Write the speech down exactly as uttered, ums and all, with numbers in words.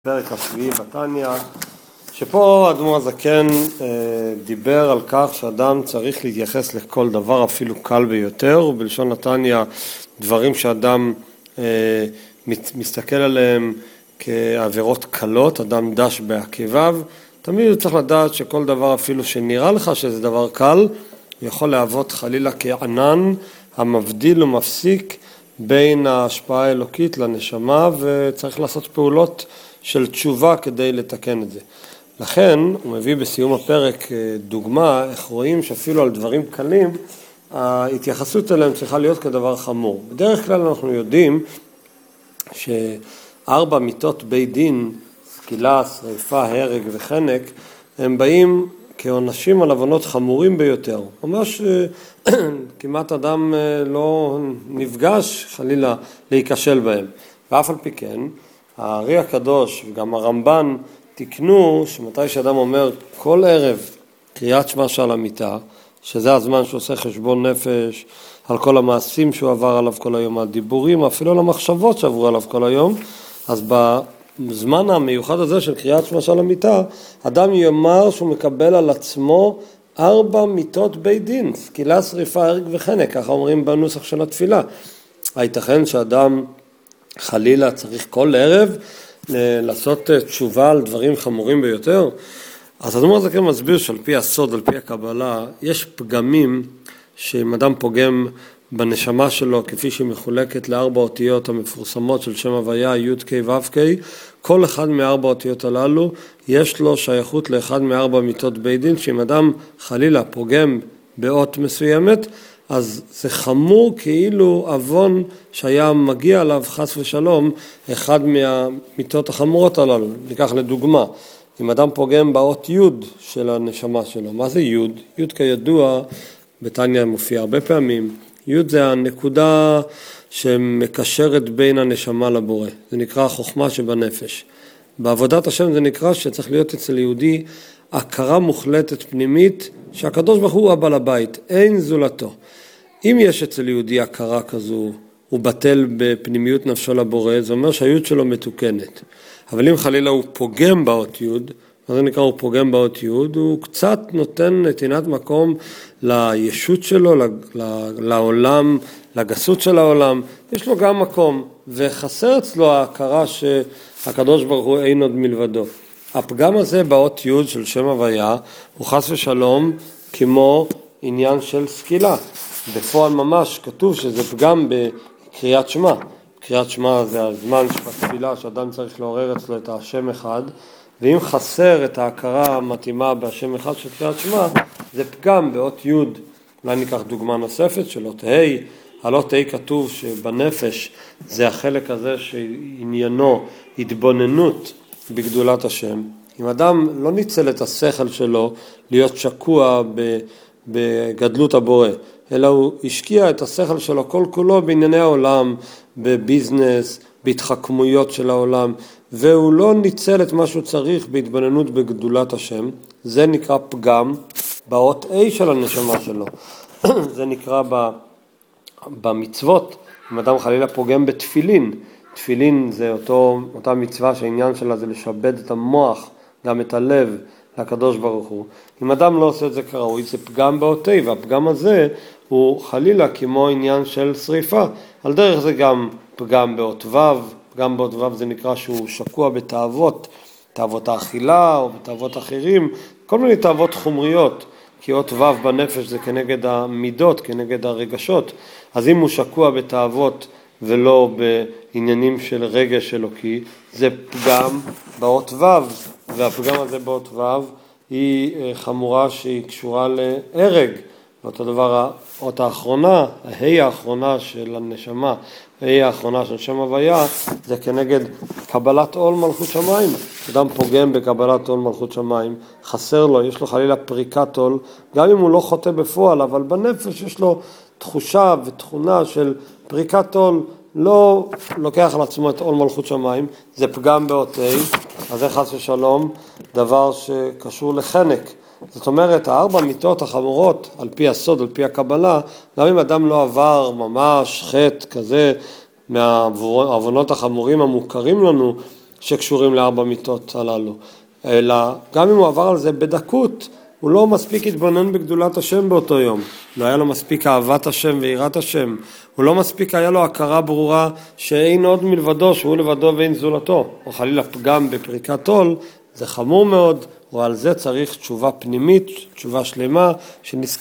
פרק השביעי בתניא, שפה האדמו"ר הזקן דיבר על כך שאדם צריך להתייחס לכל דבר אפילו קל ביותר, ובלשון התניא דברים שאדם מסתכל עליהם כעבירות קלות, אדם דש בעקביו, תמיד הוא צריך לדעת שכל דבר אפילו שנראה לך שזה דבר קל, יכול להוות חלילה כענן המבדיל ומפסיק בין ההשפעה האלוקית לנשמה, וצריך לעשות פעולות של תשובה כדי לתקן את זה. לכן הוא מביא בסיום הפרק דוגמה איך רואים שאפילו על דברים קלים ההתייחסות אליהם צריכה להיות כדבר חמור. בדרך כלל אנחנו יודעים שארבע מיתות בית דין, סקילה, שריפה, הרג וחנק, הם באים כעונשים על עוונות חמורים ביותר. ממש כמעט אדם לא נפגש חלילה להיכשל בהם. ואף על פי כן, הארי הקדוש וגם הרמב"ן תקנו שמתי שאדם אומר כל ערב קריאת שמע שעל המיטה, שזה הזמן שהוא עושה חשבון נפש על כל המעשים שהוא עבר עליו כל היום, על דיבורים, אפילו על המחשבות שעברו עליו כל היום, אז בזמן המיוחד הזה של קריאת שמע שעל המיטה, אדם יאמר שהוא מקבל על עצמו ארבע מיתות בית דין, סקילה, שריפה, הרג וחנק, ככה אומרים בנוסח של התפילה. הייתכן שאדם חלילה צריך כל ערב לעשות תשובה על דברים חמורים ביותר? אז האדמו"ר הזקן מסביר שעל פי הסוד, על פי הקבלה, יש פגמים שאם אדם פוגם בנשמה שלו, כפי שהיא מחולקת לארבע אותיות המפורסמות של שם הוויה, י' ק' ו' ק', כל אחד מארבע אותיות הללו יש לו שייכות לאחד מארבע מיתות בית דין, שאם אדם חלילה פוגם באות מסוימת, אז זה חמור כאילו אבון שהיה מגיע עליו חס ושלום אחד מהמיתות החמורות הללו. ניקח לדוגמה, אם אדם פוגם באות י' של הנשמה שלו, מה זה י'? י' כידוע בתניא מופיע הרבה פעמים, י' זה הנקודה שמקשרת בין הנשמה לבורא, זה נקרא החוכמה שבנפש. בעבודת השם זה נקרא שצריך להיות אצל יהודי הכרה מוחלטת פנימית שהקדוש ברוך הוא הבעל הבית, אין זולתו. אם יש אצל יהודי הכרה כזו, הוא בטל בפנימיות נפשו לבורא, זה אומר שהיוד שלו מתוקנת. אבל אם חלילה הוא פוגם באות יוד, מה זה נקרא הוא פוגם באות יוד, הוא קצת נותן נתינת מקום לישות שלו, לעולם, לגסות של העולם, יש לו גם מקום, וחסר אצלו ההכרה שהקדוש ברוך הוא אין עוד מלבדו. הפגם הזה באות יוד של שם הוויה, הוא חס ושלום כמו עניין של סקילה. בפועל ממש כתוב שזה פגם בקריאת שמע. קריאת שמע זה הזמן שבתפילה שאדם צריך לעורר אצלו את השם אחד, ואם חסר את ההכרה המתאימה בשם אחד של קריאת שמע, זה פגם באות י'. אולי ניקח דוגמה נוספת של אות ה'. על אות ה' כתוב שבנפש זה החלק הזה שעניינו התבוננות בגדולת השם. אם אדם לא ניצל את השכל שלו להיות שקוע בגדלות הבורא, אלא הוא השקיע את השכל שלו כל כולו בענייני העולם, בביזנס, בהתחכמויות של העולם, והוא לא ניצל את מה שהוא צריך בהתבוננות בגדולת השם, זה נקרא פגם באות A של הנשמה שלו. זה נקרא במצוות, אם אדם חלילה פוגם בתפילין, תפילין זה אותו, אותה מצווה שהעניין שלה זה לשבד את המוח, גם את הלב, לקדוש ברוך הוא. אם אדם לא עושה את זה כראוי, זה פגם באות A, והפגם הזה הוא חלילה כמו עניין של שריפה. על דרך זה גם פגם באות ו', פגם באות ו' זה נקרא שהוא שקוע בתאוות, תאוות האכילה או בתאוות אחרים, כל מיני תאוות חומריות, כי אות ו' בנפש זה כנגד המידות, כנגד הרגשות. אז אם הוא שקוע בתאוות ולא בעניינים של רגש אלוקי, זה פגם באות ו', והפגם הזה באות ו' היא חמורה שהיא קשורה להרג. ואותו דבר האות האחרונה, ההי האחרונה של הנשמה, ההי האחרונה של שם הוויה, זה כנגד קבלת עול מלכות שמיים. אדם פוגם בקבלת עול מלכות שמיים, חסר לו, יש לו חלילה פריקת עול, גם אם הוא לא חוטא בפועל, אבל בנפש יש לו תחושה ותכונה של פריקת עול, לא לוקח על עצמו את עול מלכות שמיים, זה פגם באות ה', אז זה חס ושלום דבר שקשור לחנק. זאת אומרת, הארבע מיתות החמורות, על פי הסוד, על פי הקבלה, גם אם אדם לא עבר ממש חטא כזה מהעוונות החמורים המוכרים לנו, שקשורים לארבע מיתות הללו, אלא גם אם הוא עבר על זה בדקות, הוא לא מספיק התבונן בגדולת השם באותו יום, לא היה לו מספיק אהבת השם ויראת השם, הוא לא מספיק היה לו הכרה ברורה שאין עוד מלבדו, שהוא לבדו ואין זולתו, או חלילה פגם בפריקת עול, זה חמור מאוד, ועל זה צריך תשובה פנימית, תשובה שלמה, שנזכה